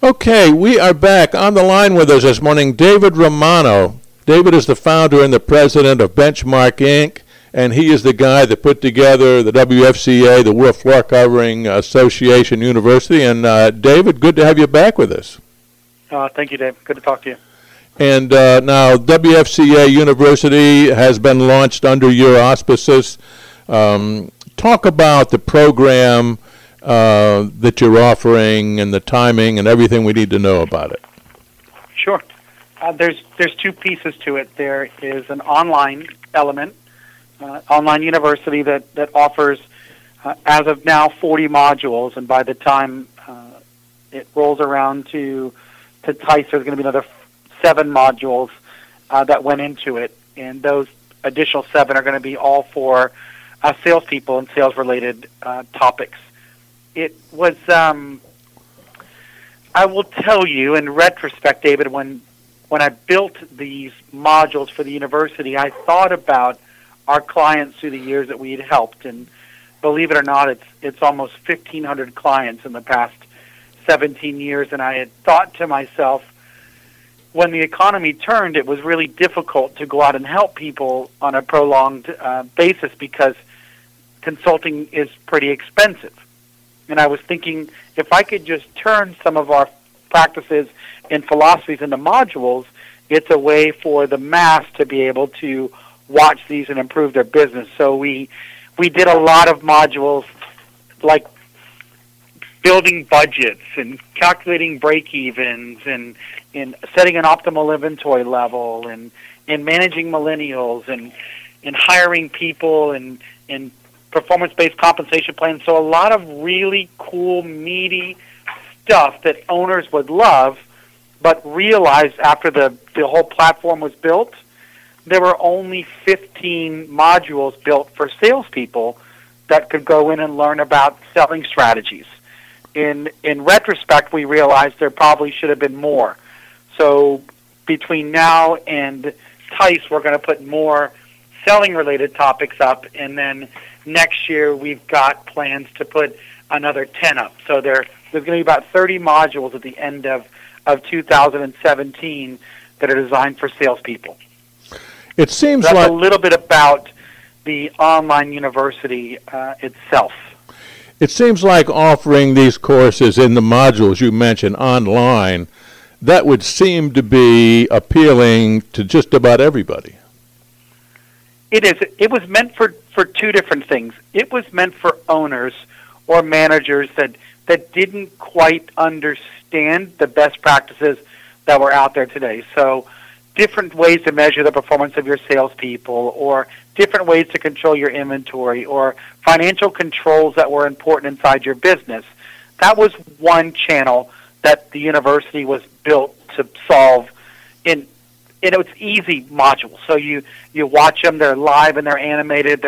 Okay, we are back. On the line with us this morning, David Romano. David is the founder and the president of Benchmark Inc., and he is the guy that put together the WFCA, the World Floor Covering Association University. And David, good to have you back with us. Thank you, Dave. Good to talk to you. And now WFCA University has been launched under your auspices. Talk about the program that you're offering and the timing and everything we need to know about it. Sure. There's two pieces to it. There is an online element, online university that offers, as of now, 40 modules, and by the time it rolls around to TICE, there's going to be another 7 modules that went into it, and those additional 7 are going to be all for salespeople and sales-related topics. It was, I will tell you, in retrospect, David, when I built these modules for the university, I thought about our clients through the years that we had helped, and believe it or not, it's almost 1,500 clients in the past 17 years, and I had thought to myself, when the economy turned, it was really difficult to go out and help people on a prolonged basis because consulting is pretty expensive. And I was thinking, if I could just turn some of our practices and philosophies into modules, it's a way for the mass to be able to watch these and improve their business. So we did a lot of modules like building budgets and calculating break-evens and setting an optimal inventory level and managing millennials and hiring people and performance-based compensation plans. So a lot of really cool, meaty stuff that owners would love, but realized after the whole platform was built, there were only 15 modules built for salespeople that could go in and learn about selling strategies. In retrospect, we realized there probably should have been more. So between now and TICE, we're going to put more selling-related topics up, and then next year we've got plans to put another 10 up. So there's going to be about 30 modules at the end of 2017 that are designed for salespeople. It seems That's like a little bit about the online university itself. It seems like offering these courses in the modules you mentioned online, that would seem to be appealing to just about everybody. It is. It was meant for two different things. It was meant for owners or managers that didn't quite understand the best practices that were out there today. So different ways to measure the performance of your salespeople, or different ways to control your inventory, or financial controls that were important inside your business. That was one channel that the university was built to solve in it's easy modules. So you watch them, they're live and they're animated.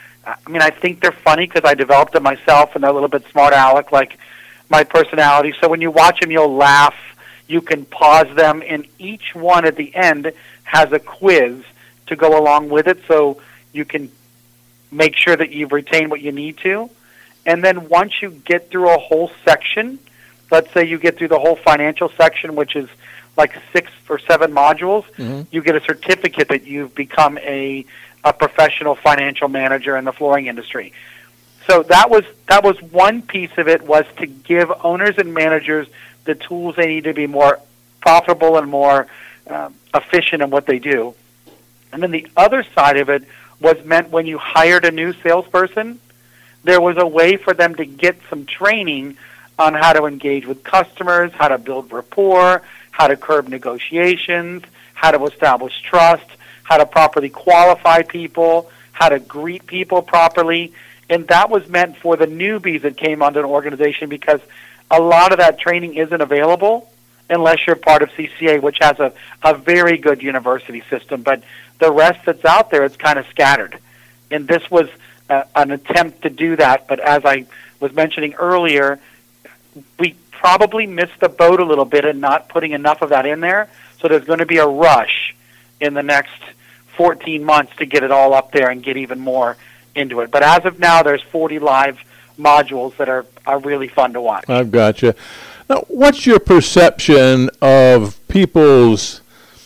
I think they're funny because I developed them myself, and they're a little bit smart aleck like my personality. So when you watch them, you'll laugh. You can pause them, and each one at the end has a quiz to go along with it, so you can make sure that you've retained what you need to. And then once you get through a whole section, let's say you get through the whole financial section, which is like 6 or 7 modules, you get a certificate that you've become a professional financial manager in the flooring industry. So that was one piece of it, was to give owners and managers the tools they need to be more profitable and more efficient in what they do. And then the other side of it was meant when you hired a new salesperson, there was a way for them to get some training on how to engage with customers, how to build rapport, how to curb negotiations, how to establish trust, how to properly qualify people, how to greet people properly. And that was meant for the newbies that came onto an organization, because a lot of that training isn't available unless you're part of CCA, which has a very good university system. But the rest that's out there, it's kind of scattered. And this was an attempt to do that. But as I was mentioning earlier, we probably missed the boat a little bit in not putting enough of that in there. So there's going to be a rush in the next 14 months to get it all up there and get even more into it. But as of now, there's 40 live modules that are really fun to watch. I've got you. Now, what's your perception of people's,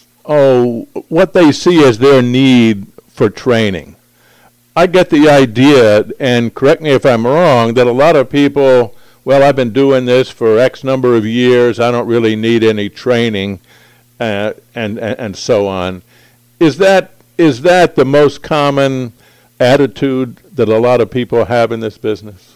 what they see as their need for training? I get the idea, and correct me if I'm wrong, that a lot of people, well, I've been doing this for X number of years, I don't really need any training, and so on. Is that the most common attitude that a lot of people have in this business?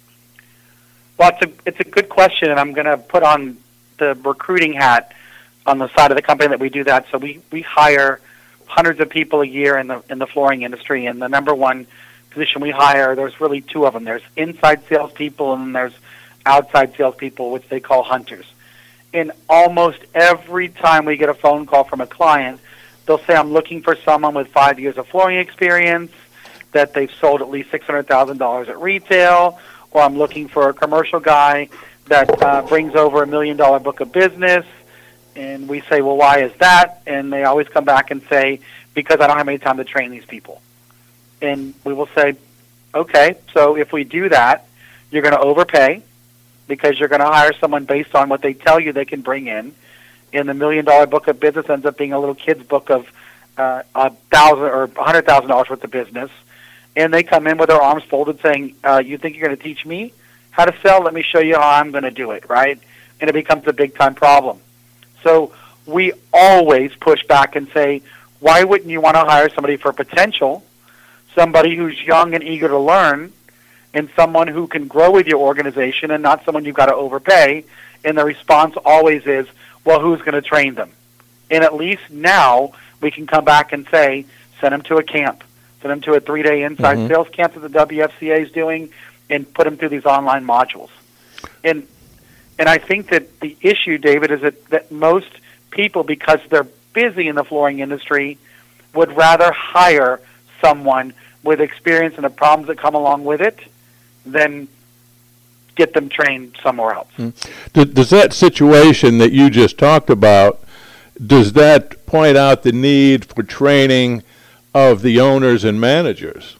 Well, it's a good question, and I'm going to put on the recruiting hat on the side of the company that we do that. So we hire hundreds of people a year in the flooring industry, and the number one position we hire, there's really two of them. There's inside salespeople, and then there's outside salespeople, which they call hunters. And almost every time we get a phone call from a client, they'll say, I'm looking for someone with 5 years of flooring experience, that they've sold at least $600,000 at retail, or I'm looking for a commercial guy that brings over $1 million book of business. And we say, well, why is that? And they always come back and say, because I don't have any time to train these people. And we will say, okay, so if we do that, you're going to overpay because you're going to hire someone based on what they tell you they can bring in. And the $1 million book of business ends up being a little kid's book of $1,000 or $100,000 worth of business. And they come in with their arms folded saying, you think you're going to teach me how to sell? Let me show you how I'm going to do it, right? And it becomes a big-time problem. So we always push back and say, why wouldn't you want to hire somebody for potential, somebody who's young and eager to learn, and someone who can grow with your organization and not someone you've got to overpay? And the response always is, well, who's going to train them? And at least now we can come back and say, send them to a camp. Send them to a 3-day inside sales camp that the WFCA is doing, and put them through these online modules. And I think that the issue, David, is that most people, because they're busy in the flooring industry, would rather hire someone with experience and the problems that come along with it than get them trained somewhere else. Does that situation that you just talked about, does that point out the need for training of the owners and managers?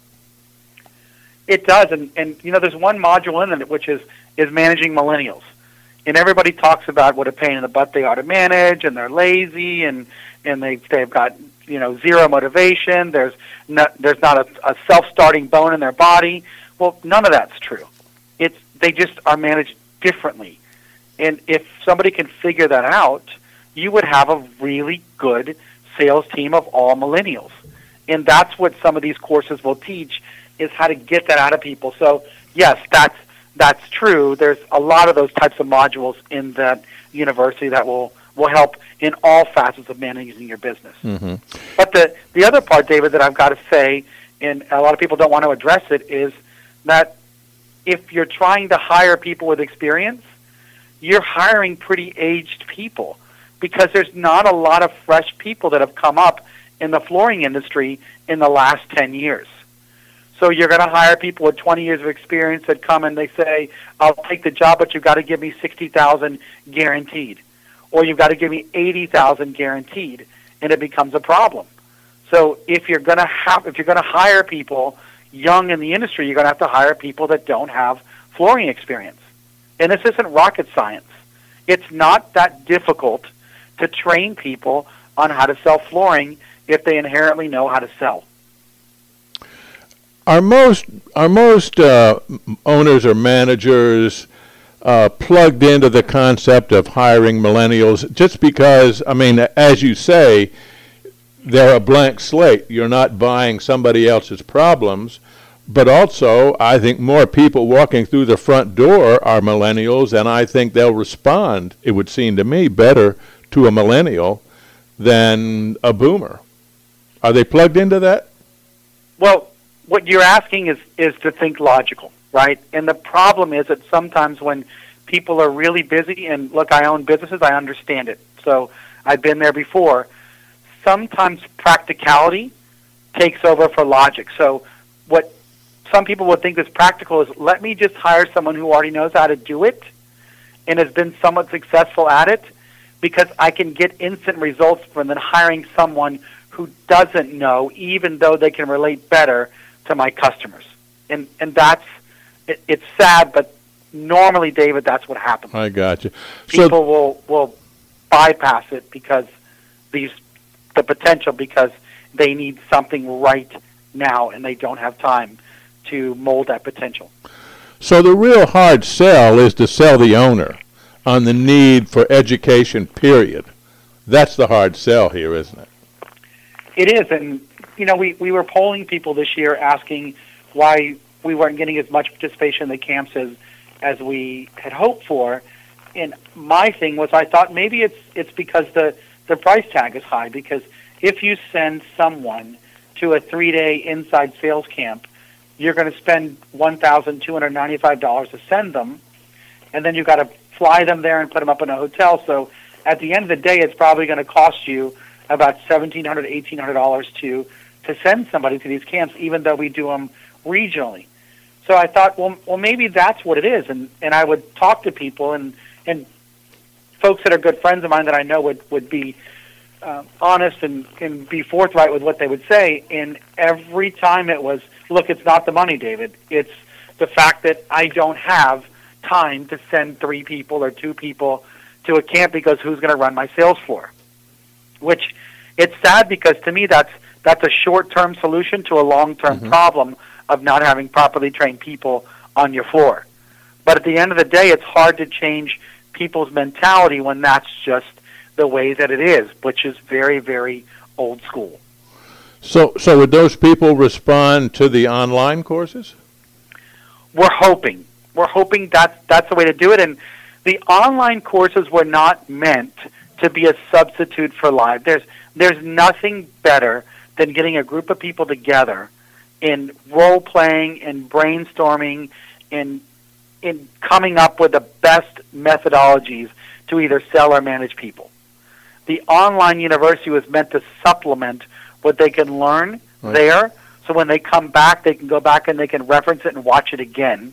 It does, and you know, there's one module in it which is managing millennials. And everybody talks about what a pain in the butt they are to manage, and they're lazy, and they've got, you know, zero motivation. There's not a self-starting bone in their body. Well, none of that's true. They just are managed differently. And if somebody can figure that out, you would have a really good sales team of all millennials. And that's what some of these courses will teach, is how to get that out of people. So, yes, that's true. There's a lot of those types of modules in that university that will help in all facets of managing your business. Mm-hmm. But the other part, David, that I've got to say, and a lot of people don't want to address it, is that if you're trying to hire people with experience, you're hiring pretty aged people, because there's not a lot of fresh people that have come up in the flooring industry in the last 10 years. So you're going to hire people with 20 years of experience that come and they say, I'll take the job, but you've got to give me $60,000 guaranteed, or you've got to give me $80,000 guaranteed, and it becomes a problem. So if you're going to hire people young in the industry, you're going to have to hire people that don't have flooring experience. And this isn't rocket science. It's not that difficult to train people on how to sell flooring if they inherently know how to sell. Are most owners or managers plugged into the concept of hiring millennials just because, I mean, as you say, they're a blank slate. You're not buying somebody else's problems. But also, I think more people walking through the front door are millennials, and I think they'll respond, it would seem to me, better to a millennial than a boomer. Are they plugged into that? Well, what you're asking is to think logical, right? And the problem is that sometimes when people are really busy, and look, I own businesses, I understand it. So I've been there before. Sometimes practicality takes over for logic. So what some people would think is practical is, let me just hire someone who already knows how to do it and has been somewhat successful at it, because I can get instant results from then hiring someone who doesn't know, even though they can relate better to my customers. And that's, it's sad, but normally, David, that's what happens. I got you. People will bypass it because the potential, because they need something right now and they don't have time to mold that potential. So the real hard sell is to sell the owner on the need for education, period. That's the hard sell here, isn't it? It is, and we were polling people this year asking why we weren't getting as much participation in the camps as we had hoped for. And my thing was, I thought maybe it's because the price tag is high, because if you send someone to a 3-day inside sales camp, you're going to spend $1,295 to send them, and then you've got to fly them there and put them up in a hotel. So at the end of the day, it's probably going to cost you about $1,700, $1,800 to send somebody to these camps, even though we do them regionally. So I thought, well, maybe that's what it is. And I would talk to people, and folks that are good friends of mine that I know would be honest and be forthright with what they would say. And every time it was, look, it's not the money, David. It's the fact that I don't have time to send 3 people or 2 people to a camp, because who's going to run my sales floor? Which, it's sad, because to me that's a short-term solution to a long-term problem of not having properly trained people on your floor. But at the end of the day, it's hard to change people's mentality when that's just the way that it is, which is very, very old school. So would those people respond to the online courses? We're hoping. That's the way to do it. And the online courses were not meant to be a substitute for live. There's nothing better than getting a group of people together in role-playing and brainstorming and in coming up with the best methodologies to either sell or manage people. The online university was meant to supplement what they can learn there, so when they come back, they can go back and they can reference it and watch it again.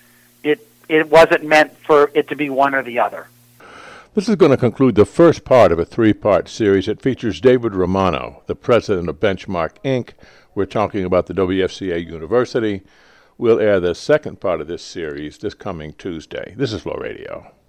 It wasn't meant for it to be one or the other. This is going to conclude the first part of a 3-part series. It features David Romano, the president of Benchmark, Inc. We're talking about the WFCA University. We'll air the second part of this series this coming Tuesday. This is Flow Radio.